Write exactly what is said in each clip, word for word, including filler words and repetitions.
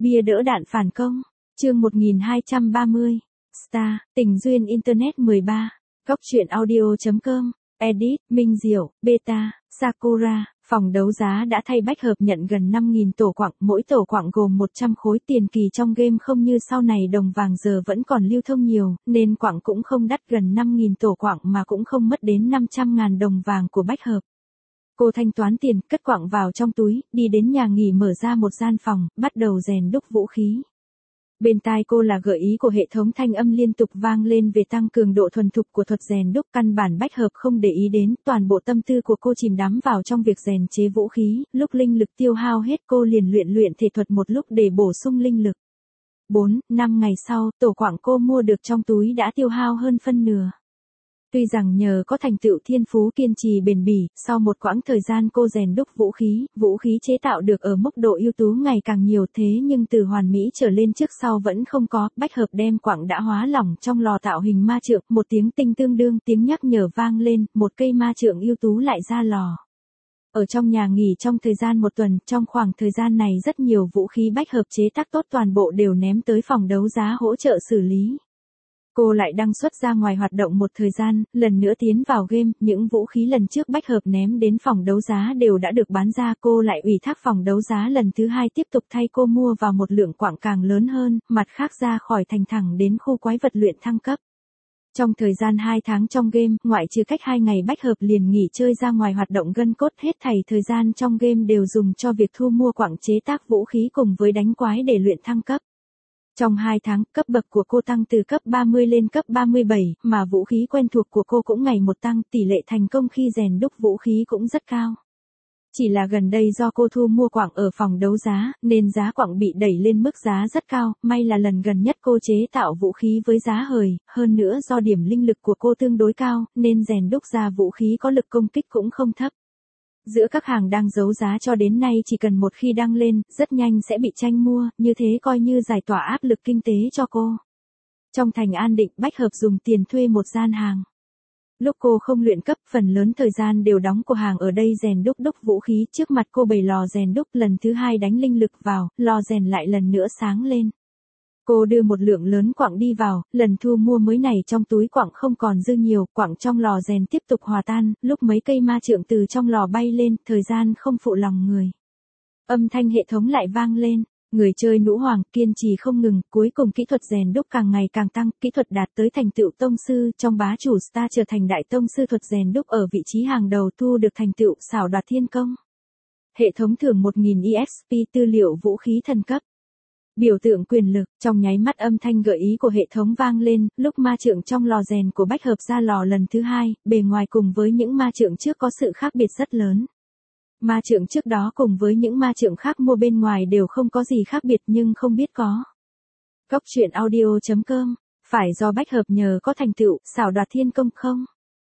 Bia đỡ đạn phản công. Chương một nghìn hai trăm ba mươi. Star, tình duyên Internet mười ba. Góc truyện audio chấm com. Edit, Minh Diệu, Beta, Sakura. Phòng đấu giá đã thay bách hợp nhận gần năm nghìn tổ quặng, mỗi tổ quặng gồm một trăm khối tiền kỳ trong game, không như sau này đồng vàng giờ vẫn còn lưu thông nhiều, nên quặng cũng không đắt, gần năm nghìn tổ quặng mà cũng không mất đến năm trăm ngàn đồng vàng của bách hợp. Cô thanh toán tiền, cất quặng vào trong túi, đi đến nhà nghỉ mở ra một gian phòng, bắt đầu rèn đúc vũ khí. Bên tai cô là gợi ý của hệ thống thanh âm liên tục vang lên về tăng cường độ thuần thục của thuật rèn đúc, căn bản bách hợp không để ý đến, toàn bộ tâm tư của cô chìm đắm vào trong việc rèn chế vũ khí, lúc linh lực tiêu hao hết cô liền luyện luyện thể thuật một lúc để bổ sung linh lực. bốn, năm ngày sau, tổ quặng cô mua được trong túi đã tiêu hao hơn phân nửa. Tuy rằng nhờ có thành tựu thiên phú kiên trì bền bỉ, sau một quãng thời gian cô rèn đúc vũ khí, vũ khí chế tạo được ở mức độ ưu tú ngày càng nhiều, thế nhưng từ hoàn mỹ trở lên trước sau vẫn không có. Bách hợp đem quặng đã hóa lỏng trong lò tạo hình ma trượng, một tiếng tinh tương đương, tiếng nhắc nhở vang lên, một cây ma trượng ưu tú lại ra lò. Ở trong nhà nghỉ trong thời gian một tuần, trong khoảng thời gian này rất nhiều vũ khí bách hợp chế tác tốt toàn bộ đều ném tới phòng đấu giá hỗ trợ xử lý. Cô lại đăng xuất ra ngoài hoạt động một thời gian, lần nữa tiến vào game, những vũ khí lần trước bách hợp ném đến phòng đấu giá đều đã được bán ra, cô lại ủy thác phòng đấu giá lần thứ hai tiếp tục thay cô mua vào một lượng quặng càng lớn hơn, mặt khác ra khỏi thành thẳng đến khu quái vật luyện thăng cấp. Trong thời gian hai tháng trong game, ngoại trừ cách hai ngày bách hợp liền nghỉ chơi ra ngoài hoạt động gân cốt, hết thảy thời gian trong game đều dùng cho việc thu mua quặng chế tác vũ khí cùng với đánh quái để luyện thăng cấp. Trong hai tháng, cấp bậc của cô tăng từ cấp ba mươi lên cấp ba mươi bảy, mà vũ khí quen thuộc của cô cũng ngày một tăng, tỷ lệ thành công khi rèn đúc vũ khí cũng rất cao. Chỉ là gần đây do cô thu mua quặng ở phòng đấu giá, nên giá quặng bị đẩy lên mức giá rất cao, may là lần gần nhất cô chế tạo vũ khí với giá hời, hơn nữa do điểm linh lực của cô tương đối cao, nên rèn đúc ra vũ khí có lực công kích cũng không thấp. Giữa các hàng đang đấu giá cho đến nay chỉ cần một khi đăng lên, rất nhanh sẽ bị tranh mua, như thế coi như giải tỏa áp lực kinh tế cho cô. Trong thành An Định, bách hợp dùng tiền thuê một gian hàng. Lúc cô không luyện cấp, phần lớn thời gian đều đóng của hàng ở đây rèn đúc đúc vũ khí, trước mặt cô bày lò rèn đúc, lần thứ hai đánh linh lực vào, lò rèn lại lần nữa sáng lên. Cô đưa một lượng lớn quặng đi vào, lần thu mua mới này trong túi quặng không còn dư nhiều, quặng trong lò rèn tiếp tục hòa tan, lúc mấy cây ma trượng từ trong lò bay lên, thời gian không phụ lòng người. Âm thanh hệ thống lại vang lên, người chơi nữ hoàng kiên trì không ngừng, cuối cùng kỹ thuật rèn đúc càng ngày càng tăng, kỹ thuật đạt tới thành tựu tông sư, trong bá chủ Star trở thành đại tông sư thuật rèn đúc ở vị trí hàng đầu, thu được thành tựu xảo đoạt thiên công. Hệ thống thưởng một nghìn e ích pê, tư liệu vũ khí thần cấp. Biểu tượng quyền lực, trong nháy mắt âm thanh gợi ý của hệ thống vang lên, lúc ma trượng trong lò rèn của bách hợp ra lò lần thứ hai, bề ngoài cùng với những ma trượng trước có sự khác biệt rất lớn. Ma trượng trước đó cùng với những ma trượng khác mua bên ngoài đều không có gì khác biệt nhưng không biết có. Góc truyện audio chấm com, phải do bách hợp nhờ có thành tựu, xảo đoạt thiên công không?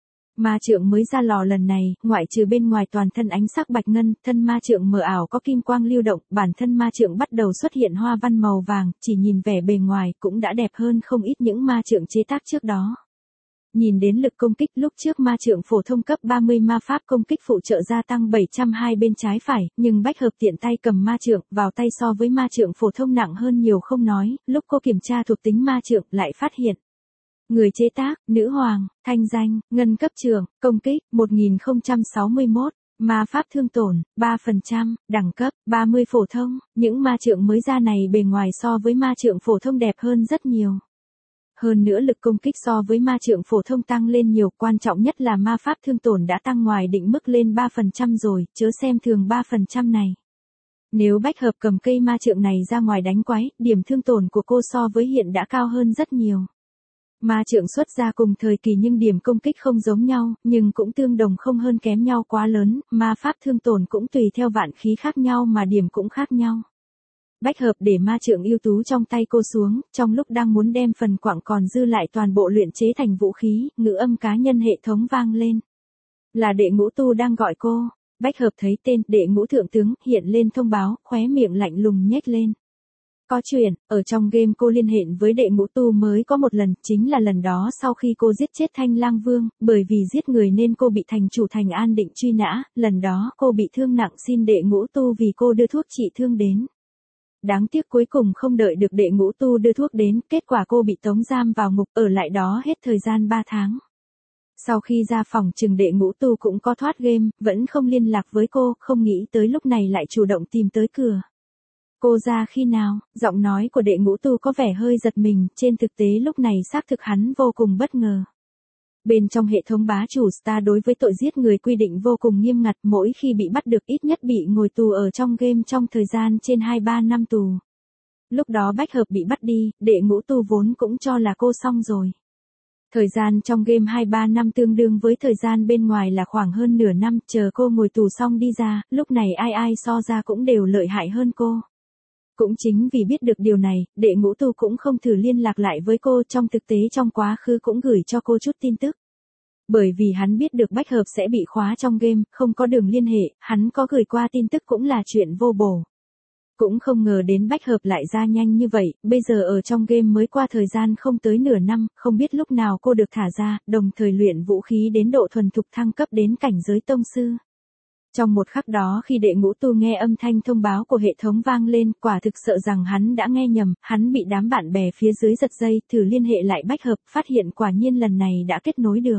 Ma trượng mới ra lò lần này, ngoại trừ bên ngoài toàn thân ánh sắc bạch ngân, thân ma trượng mờ ảo có kim quang lưu động, bản thân ma trượng bắt đầu xuất hiện hoa văn màu vàng, chỉ nhìn vẻ bề ngoài cũng đã đẹp hơn không ít những ma trượng chế tác trước đó. Nhìn đến lực công kích, lúc trước ma trượng phổ thông cấp ba mươi ma pháp công kích phụ trợ gia tăng bảy trăm hai bên trái phải, nhưng bách hợp tiện tay cầm ma trượng, vào tay so với ma trượng phổ thông nặng hơn nhiều không nói, lúc cô kiểm tra thuộc tính ma trượng lại phát hiện. Người chế tác, nữ hoàng, thanh danh, ngân cấp trưởng, công kích, một nghìn không trăm sáu mươi mốt, ma pháp thương tổn, ba phần trăm, đẳng cấp, ba mươi phổ thông, những ma trượng mới ra này bề ngoài so với ma trượng phổ thông đẹp hơn rất nhiều. Hơn nữa lực công kích so với ma trượng phổ thông tăng lên nhiều, quan trọng nhất là ma pháp thương tổn đã tăng ngoài định mức lên ba phần trăm rồi, chớ xem thường ba phần trăm này. Nếu bách hợp cầm cây ma trượng này ra ngoài đánh quái, điểm thương tổn của cô so với hiện đã cao hơn rất nhiều. Ma trượng xuất ra cùng thời kỳ nhưng điểm công kích không giống nhau, nhưng cũng tương đồng không hơn kém nhau quá lớn, ma pháp thương tổn cũng tùy theo vạn khí khác nhau mà điểm cũng khác nhau. Bách hợp để ma trượng ưu tú trong tay cô xuống, trong lúc đang muốn đem phần quặng còn dư lại toàn bộ luyện chế thành vũ khí, ngữ âm cá nhân hệ thống vang lên. Là đệ ngũ tu đang gọi cô. Bách hợp thấy tên đệ ngũ thượng tướng hiện lên thông báo, khóe miệng lạnh lùng nhếch lên. Có chuyện, ở trong game cô liên hệ với đệ ngũ tu mới có một lần, chính là lần đó sau khi cô giết chết Thanh Lang Vương, bởi vì giết người nên cô bị thành chủ thành An Định truy nã, lần đó cô bị thương nặng xin đệ ngũ tu vì cô đưa thuốc trị thương đến. đáng tiếc cuối cùng không đợi được đệ ngũ tu đưa thuốc đến, kết quả cô bị tống giam vào ngục, ở lại đó hết thời gian ba tháng. Sau khi ra phòng trừng đệ ngũ tu cũng có thoát game, vẫn không liên lạc với cô, không nghĩ tới lúc này lại chủ động tìm tới cửa. Cô ra khi nào? Giọng nói của đệ ngũ tu có vẻ hơi giật mình, trên thực tế lúc này xác thực hắn vô cùng bất ngờ. Bên trong hệ thống bá chủ Star đối với tội giết người quy định vô cùng nghiêm ngặt, mỗi khi bị bắt được ít nhất bị ngồi tù ở trong game trong thời gian trên hai ba năm tù. Lúc đó Bách Hợp bị bắt đi, đệ ngũ tu vốn cũng cho là cô xong rồi. Thời gian trong game hai ba năm tương đương với thời gian bên ngoài là khoảng hơn nửa năm, chờ cô ngồi tù xong đi ra, lúc này ai ai so ra cũng đều lợi hại hơn cô. Cũng chính vì biết được điều này, đệ ngũ tu cũng không thử liên lạc lại với cô, trong thực tế trong quá khứ cũng gửi cho cô chút tin tức. Bởi vì hắn biết được Bách Hợp sẽ bị khóa trong game, không có đường liên hệ, hắn có gửi qua tin tức cũng là chuyện vô bổ. Cũng không ngờ đến Bách Hợp lại ra nhanh như vậy, bây giờ ở trong game mới qua thời gian không tới nửa năm, không biết lúc nào cô được thả ra, đồng thời luyện vũ khí đến độ thuần thục thăng cấp đến cảnh giới tông sư. Trong một khắc đó khi đệ ngũ tu nghe âm thanh thông báo của hệ thống vang lên, quả thực sợ rằng hắn đã nghe nhầm, hắn bị đám bạn bè phía dưới giật dây, thử liên hệ lại Bách Hợp, phát hiện quả nhiên lần này đã kết nối được.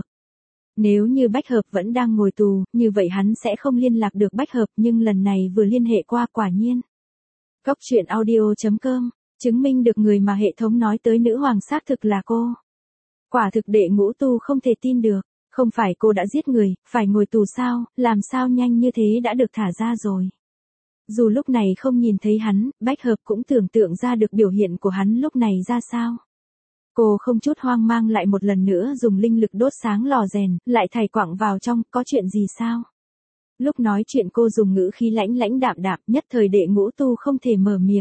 Nếu như Bách Hợp vẫn đang ngồi tù, như vậy hắn sẽ không liên lạc được Bách Hợp, nhưng lần này vừa liên hệ qua quả nhiên. Góc truyện audio chấm com, chứng minh được người mà hệ thống nói tới nữ hoàng xác thực là cô. Quả thực đệ ngũ tu không thể tin được. Không phải cô đã giết người, phải ngồi tù sao, làm sao nhanh như thế đã được thả ra rồi. Dù lúc này không nhìn thấy hắn, Bách Hợp cũng tưởng tượng ra được biểu hiện của hắn lúc này ra sao. Cô không chút hoang mang lại một lần nữa dùng linh lực đốt sáng lò rèn, lại thảy quặng vào trong, có chuyện gì sao? Lúc nói chuyện cô dùng ngữ khí lãnh lãnh đạm đạm, nhất thời đệ ngũ tu không thể mở miệng.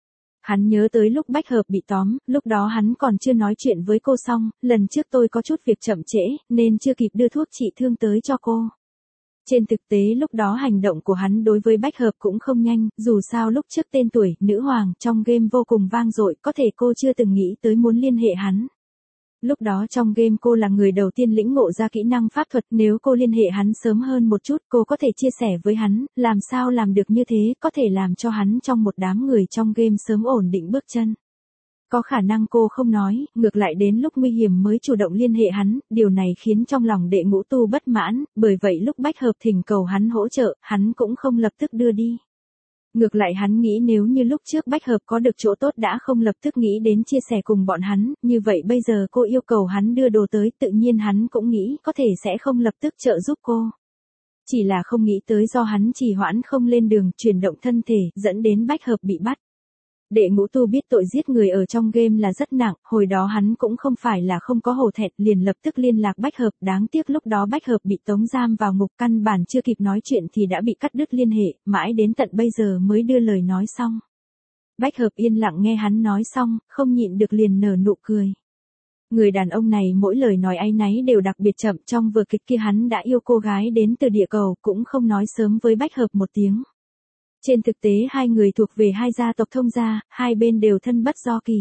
Hắn nhớ tới lúc Bách Hợp bị tóm, lúc đó hắn còn chưa nói chuyện với cô xong, lần trước tôi có chút việc chậm trễ, nên chưa kịp đưa thuốc trị thương tới cho cô. Trên thực tế lúc đó hành động của hắn đối với Bách Hợp cũng không nhanh, dù sao lúc trước tên tuổi, nữ hoàng, trong game vô cùng vang dội, có thể cô chưa từng nghĩ tới muốn liên hệ hắn. Lúc đó trong game cô là người đầu tiên lĩnh ngộ ra kỹ năng pháp thuật, nếu cô liên hệ hắn sớm hơn một chút, cô có thể chia sẻ với hắn, làm sao làm được như thế, có thể làm cho hắn trong một đám người trong game sớm ổn định bước chân. Có khả năng cô không nói, ngược lại đến lúc nguy hiểm mới chủ động liên hệ hắn, điều này khiến trong lòng đệ ngũ tu bất mãn, bởi vậy lúc Bách Hợp thỉnh cầu hắn hỗ trợ, hắn cũng không lập tức đưa đi. Ngược lại hắn nghĩ nếu như lúc trước Bách Hợp có được chỗ tốt đã không lập tức nghĩ đến chia sẻ cùng bọn hắn, như vậy bây giờ cô yêu cầu hắn đưa đồ tới, tự nhiên hắn cũng nghĩ có thể sẽ không lập tức trợ giúp cô. Chỉ là không nghĩ tới do hắn trì hoãn không lên đường, chuyển động thân thể, dẫn đến Bách Hợp bị bắt. Đệ ngũ tu biết tội giết người ở trong game là rất nặng, hồi đó hắn cũng không phải là không có hổ thẹn, liền lập tức liên lạc Bách Hợp, đáng tiếc lúc đó Bách Hợp bị tống giam vào ngục, căn bản chưa kịp nói chuyện thì đã bị cắt đứt liên hệ, mãi đến tận bây giờ mới đưa lời nói xong. Bách Hợp yên lặng nghe hắn nói xong, không nhịn được liền nở nụ cười. Người đàn ông này mỗi lời nói áy náy đều đặc biệt chậm, trong vở kịch kia hắn đã yêu cô gái đến từ địa cầu, cũng không nói sớm với Bách Hợp một tiếng. Trên thực tế hai người thuộc về hai gia tộc thông gia, hai bên đều thân bất do kỳ.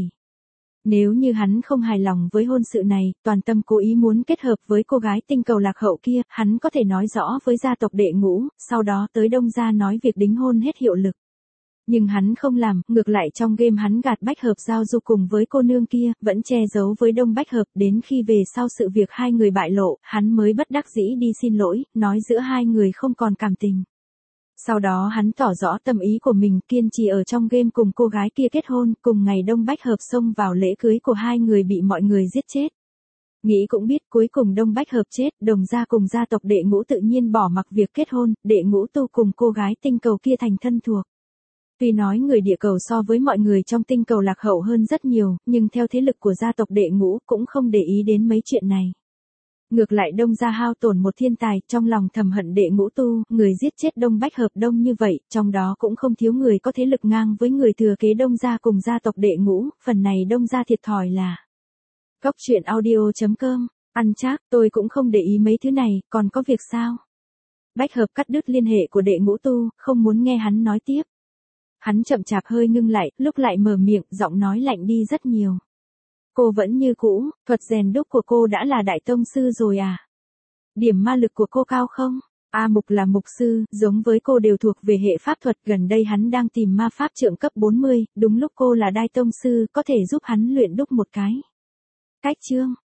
Nếu như hắn không hài lòng với hôn sự này, toàn tâm cố ý muốn kết hợp với cô gái tinh cầu lạc hậu kia, hắn có thể nói rõ với gia tộc đệ ngũ, sau đó tới Đông gia nói việc đính hôn hết hiệu lực. Nhưng hắn không làm, ngược lại trong game hắn gạt Bách Hợp giao du cùng với cô nương kia, vẫn che giấu với Đông Bách Hợp, đến khi về sau sự việc hai người bại lộ, hắn mới bất đắc dĩ đi xin lỗi, nói giữa hai người không còn cảm tình. Sau đó hắn tỏ rõ tâm ý của mình, kiên trì ở trong game cùng cô gái kia kết hôn, cùng ngày Đông Bách Hợp xông vào lễ cưới của hai người bị mọi người giết chết. Nghĩ cũng biết cuối cùng Đông Bách Hợp chết, Đồng gia cùng gia tộc đệ ngũ tự nhiên bỏ mặc việc kết hôn, đệ ngũ tu cùng cô gái tinh cầu kia thành thân thuộc. Tuy nói người địa cầu so với mọi người trong tinh cầu lạc hậu hơn rất nhiều, nhưng theo thế lực của gia tộc đệ ngũ cũng không để ý đến mấy chuyện này. Ngược lại Đông gia hao tổn một thiên tài, trong lòng thầm hận đệ ngũ tu, người giết chết Đông Bách Hợp đông như vậy, trong đó cũng không thiếu người có thế lực ngang với người thừa kế Đông gia cùng gia tộc đệ ngũ, phần này Đông gia thiệt thòi là. Góc truyện audio chấm com, ăn chắc, tôi cũng không để ý mấy thứ này, còn có việc sao? Bách Hợp cắt đứt liên hệ của đệ ngũ tu, không muốn nghe hắn nói tiếp. Hắn chậm chạp hơi ngưng lại, lúc lại mở miệng, giọng nói lạnh đi rất nhiều. Cô vẫn như cũ, thuật rèn đúc của cô đã là đại tông sư rồi à? Điểm ma lực của cô cao không? A Mục là mục sư, giống với cô đều thuộc về hệ pháp thuật, gần đây hắn đang tìm ma pháp trượng cấp bốn mươi, đúng lúc cô là đai tông sư, có thể giúp hắn luyện đúc một cái cách chương.